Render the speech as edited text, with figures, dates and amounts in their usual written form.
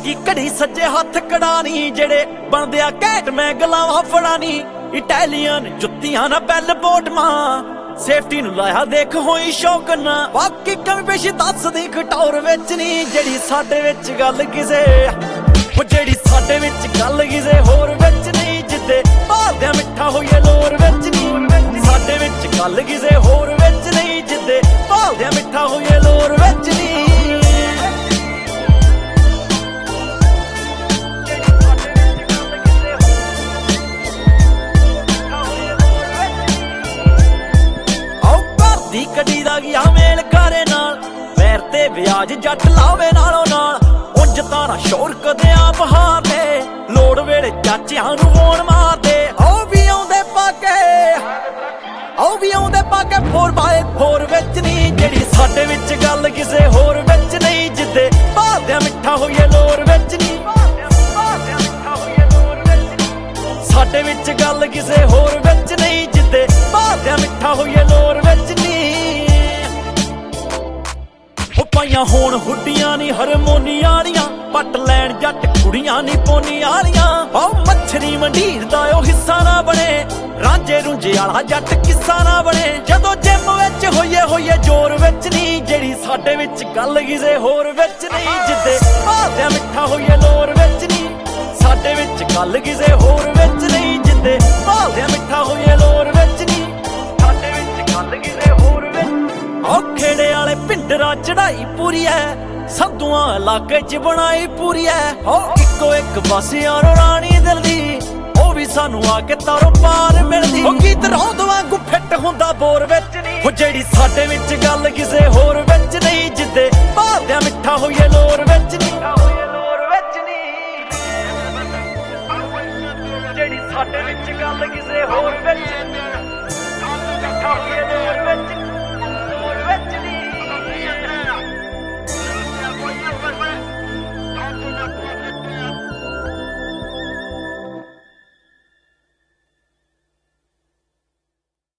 ਵਰਗੀ ਘੜੀ ਸੱਜੇ ਹੱਥ ਕੜਾਣੀ, ਜਿਹੜੇ ਬਣਦੇ ਆ ਘੈਂਟ ਮੈਂ ਗਲਾਵਾਂ ਫੜਾਣੀ। ਇਟਾਲੀਅਨ ਜੁੱਤੀਆਂ ਨਾ ਬੈਲ ਬੋਟਮਾਂ, ਸੇਫਟੀ ਨੂੰ ਲਾਇਆ ਦੇਖ ਹੋਈ ਸ਼ੌਕ ਨਾ। ਬਾਕੀ ਕਮੀ ਪੇਸ਼ੀ ਦੱਸਦੀ ਘਟੌਰ ਵਿੱਚ ਨਹੀਂ, ਜਿਹੜੀ ਸਾਡੇ ਵਿੱਚ ਗੱਲ ਕਿਸੇ ਉਹ ਜਿਹੜੀ ਸਾਡੇ ਵਿੱਚ ਗੱਲ ਕਿਸੇ ਹੋਰ ਵਿੱਚ ਨਹੀਂ। ਜਿੱਦੇ ਭਾਲਦਿਆਂ ਮਿੱਠਾ ਹੋਈਏ ਲੋਰ ਵਿੱਚ ਨਹੀਂ, ਸਾਡੇ ਵਿੱਚ ਗੱਲ ਕਿਸੇ ਹੋਰ ਵਿੱਚ ਨਹੀਂ। ਜਿੱਦੇ ਭਾਲਦਿਆਂ ਮਿੱਠਾ ਹੋਈਏ ਲੋਰ ਵਿੱਚ ਨਹੀਂ। ਦੀ ਕੜੀ ਦਾ ਗਿਆ ਮੇਲ ਕਾਰੇ ਨਾਲ, ਪੈਰ ਤੇ ਵਿਆਜ ਜੱਟ ਲਾਵੇ ਨਾਲੋਂ ਨਾਲ। ਉਂਝ ਤਾਰਾ ਸ਼ੋਰ ਕਦੇ ਆਪ ਹਾਰਦੇ, ਲੋੜ ਵੇਲੇ ਚਾਚਿਆਂ ਨੂੰ ਫੋਨ ਮਾਰਦੇ। ਉਹ ਵੀ ਆਉਂਦੇ ਪਾਕੇ 4x4 ਵਿੱਚ ਨਹੀਂ, ਜਿਹੜੀ ਸਾਡੇ ਵਿੱਚ ਗੱਲ ਕਿਸੇ ਹੋਰ ਵਿੱਚ ਨਹੀਂ। ਜਿੱਦੇ ਭਾਲਦਿਆਂ ਮਿੱਠਾ ਹੋਈਏ ਲੋਰ ਵਿੱਚ ਨਹੀਂ, ਸਾਡੇ ਵਿੱਚ ਗੱਲ ਕਿਸੇ ਹੋਰ ਵਿੱਚ ਨਹੀਂ। ਜਿੱਦੇ ਭਾਲਦਿਆਂ ਮਿੱਠਾ ਹੋਈਏ ਲੋਰ ਵਿੱਚ ਨਹੀਂ। ਉਹ ਪਾਈਆਂ ਹੋਣ ਹੁੱਡੀਆਂ ਨੀ ਹਰਮੋਨੀ ਵਾਲੀਆਂ, ਪੱਟ ਲੈਣ ਜੱਟ ਕੁੜੀਆਂ ਨੀ ਪੋਨੀ ਵਾਲੀਆਂ। ਉਹ ਮੱਛਰੀ ਮੰਡੀਰ ਦਾ ਉਹ ਹਿੱਸਾ ਨਾ ਬਣੇ, ਰਾਂਝੇ ਰੁੰਝੇ ਵਾਲਾ ਜੱਟ ਕਿੱਸਾ ਨਾ ਬਣੇ। ਜਦੋਂ ਜਿੰਮ ਵਿੱਚ ਹੋਈਏ ਜ਼ੋਰ ਵਿੱਚ ਨਹੀਂ, ਜਿਹੜੀ ਸਾਡੇ ਵਿੱਚ ਗੱਲ ਕਿਸੇ ਹੋਰ ਵਿੱਚ ਨਹੀਂ। ਜਿੱਦੇ ਭਾਲਦਿਆਂ ਮਿੱਠਾ ਹੋਈਏ ਲੋਰ ਵਿੱਚ ਨਹੀਂ, ਸਾਡੇ ਵਿੱਚ ਗੱਲ ਕਿਸੇ ਹੋਰ ਵਿੱਚ ਨਹੀਂ। ਜਿੱਦੇ ਭਾਲਦਿਆਂ ਮਿੱਠਾ ਹੋਈਏ ਲੋਰ ਵਿੱਚ ਨਹੀਂ, ਸਾਡੇ ਵਿੱਚ ਗੱਲ ਕਿਸੇ ਹੋਰ ਵਿੱਚ। ਉਹ ਖੇੜੇ ਵਾਲੇ ਪਿੰਡਰਾ ਚੜਾਈ ਪੂਰੀ ਐ, ਸੰਧੂਆਂ ਇਲਾਕੇ ਚ ਬਣਾਈ ਪੂਰੀ ਐ। ਉਹ ਇੱਕੋ ਇੱਕ ਬਸ ਯਾਰੋ ਰਾਣੀ ਦਿਲ ਦੀ, ਉਹ ਵੀ ਸਾਨੂੰ ਆ ਕੇ ਤਾਰੋ ਪਾਰ ਮਿਲਦੀ। ਉਹ ਗੀਤ ਰੌਂਦ ਵਾਂਗੂ ਫਿੱਟ ਹੁੰਦਾ ਬੋਰ ਵਿੱਚ ਨਹੀਂ, ਉਹ ਜਿਹੜੀ ਸਾਡੇ ਵਿੱਚ ਗੱਲ ਕਿਸੇ ਹੋਰ ਵਿੱਚ ਨਹੀਂ। ਜਿੱਦੇ ਭਾਲਦਿਆਂ ਮਿੱਠਾ ਹੋਈਏ ਲੋਰ ਵਿੱਚ ਨਹੀਂ, ਜਿਹੜੀ ਸਾਡੇ ਵਿੱਚ ਗੱਲ ਕਿਸੇ ਹੋਰ ਵਿੱਚ।